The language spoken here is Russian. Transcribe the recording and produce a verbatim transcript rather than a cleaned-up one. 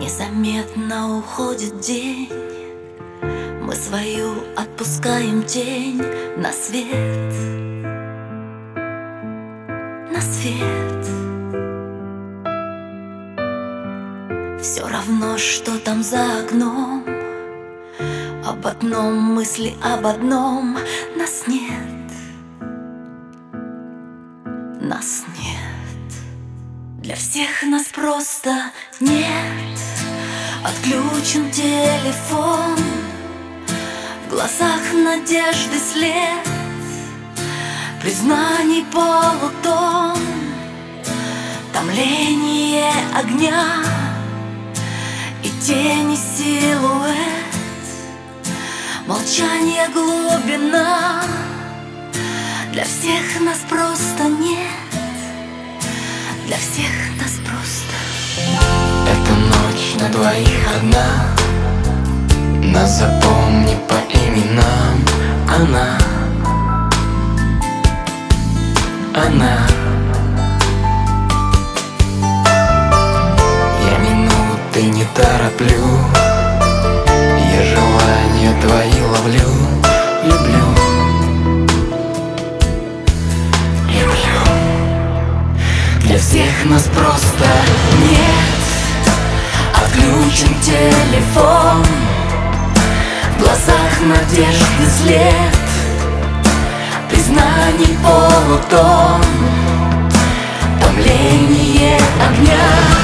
Незаметно уходит день, мы свою отпускаем тень на свет, на свет. Все равно, что там за окном, об одном мысли, об одном. Нас нет, нас нет. Для всех нас просто нет. Отключен телефон, в глазах надежды след, признаний полутон, томление огня и тени силуэт, молчание глубина. Для всех нас просто нет, для всех нас просто. Эта ночь на двоих одна, нас запомни по именам. Она, она. Я минуты не тороплю, я желания твои ловлю. Люблю, люблю. Для всех нас просто нет. Отключен телефон, в глазах надежды след, признаний полутон, томление огня.